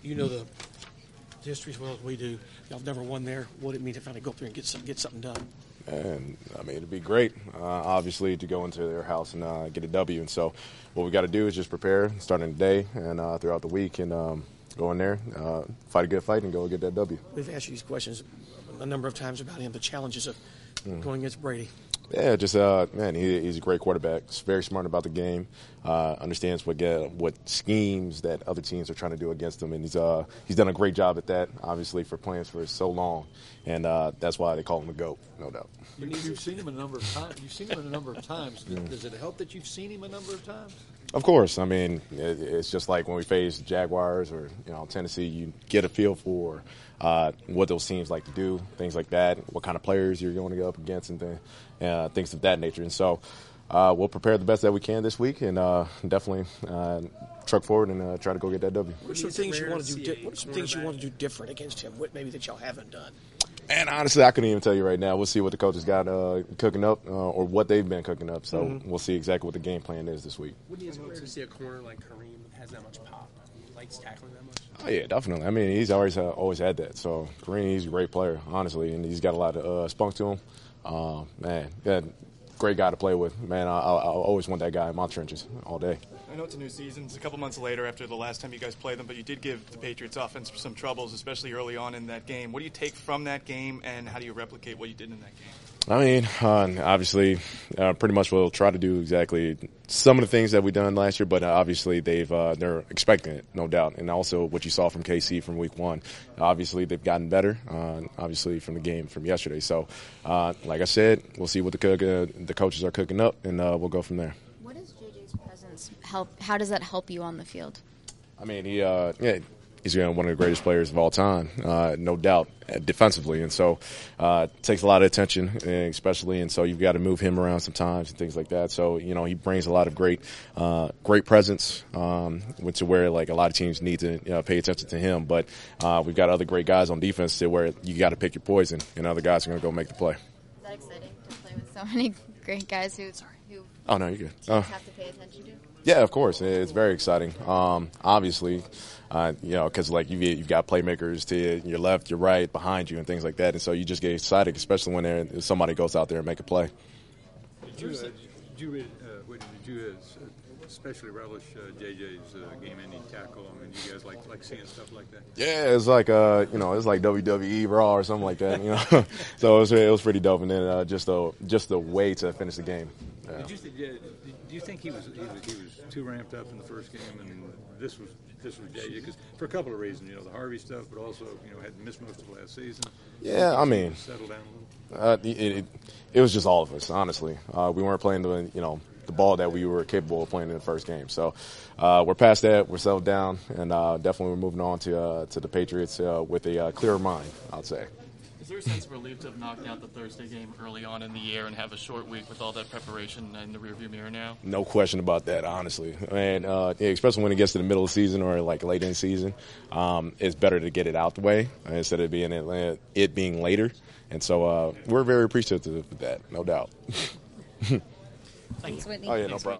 You know the history as well as we do. Y'all never won there. What did it mean to finally go up there and get something done? And I mean, it'd be great, obviously, to go into their house and get a W. And so, what we got to do is just prepare, starting today and throughout the week, and go in there, fight a good fight, and go get that W. We've asked you these questions a number of times about him, the challenges of going against Brady. Yeah, just man, he's a great quarterback. He's very smart about the game. Understands what schemes that other teams are trying to do against him, and he's done a great job at that. Obviously, for playing for so long, and that's why they call him the GOAT, no doubt. You've seen him a number of times. Does it help that you've seen him a number of times? Of course. I mean, it's just like when we face Jaguars or Tennessee, you get a feel for what those teams like to do, things like that, what kind of players you're going to go up against, and things of that nature. And so we'll prepare the best that we can this week, and definitely truck forward and try to go get that W. What are some things you want to do? What are some things you want to do different against him? What maybe that y'all haven't done? And honestly, I couldn't even tell you right now. We'll see what the coaches got cooking up or what they've been cooking up. So we'll see exactly what the game plan is this week. Wouldn't it be rare to see a corner like Kareem that has that much pop? Likes tackling that much? Oh, yeah, definitely. I mean, he's always had that. So Kareem, he's a great player, honestly, and he's got a lot of spunk to him. Man, great guy to play with. Man, I always want that guy in my trenches all day. I know it's a new season. It's a couple months later after the last time you guys played them, but you did give the Patriots offense some troubles, especially early on in that game. What do you take from that game, and how do you replicate what you did in that game? I mean, obviously, pretty much we'll try to do exactly some of the things that we done last year, but obviously they're expecting it, no doubt. And also what you saw from KC from week 1, obviously they've gotten better, obviously from the game from yesterday. So, like I said, we'll see what the coaches are cooking up, and we'll go from there. What does JJ's presence help? How does that help you on the field? I mean, he's one of the greatest players of all time, no doubt, defensively. And so it takes a lot of attention, especially, and so you've got to move him around sometimes and things like that. So, he brings a lot of great presence, to where, like, a lot of teams need to pay attention to him. But we've got other great guys on defense to where you got to pick your poison, and other guys are going to go make the play. Is that exciting to play with so many great guys who oh, no, you're good. Have to pay attention to? Yeah, of course. It's very exciting. Obviously, because like you've got playmakers to your left, your right, behind you, and things like that. And so you just get excited, especially when somebody goes out there and make a play. Did you especially relish JJ's game-ending tackle? I mean, you guys like seeing stuff like that? Yeah, it's like it's like WWE Raw or something like that. So it was pretty dope. And then just the way to finish the game. Yeah. Do you think he was too ramped up in the first game, and this was JJ? Because for a couple of reasons, the Harvey stuff, but also had missed most of last season. Yeah, I mean, settle down a little. It was just all of us, honestly. We weren't playing the ball that we were capable of playing in the first game. So we're past that. We're settled down, and definitely we're moving on to the Patriots with a clearer mind, I'd say. Is there a sense of relief to have knocked out the Thursday game early on in the year and have a short week with all that preparation in the rearview mirror now? No question about that, honestly. And especially when it gets to the middle of the season or like late in the season, it's better to get it out the way instead of it being later. And so we're very appreciative of that, no doubt. Thanks, Whitney. Oh, yeah, no problem.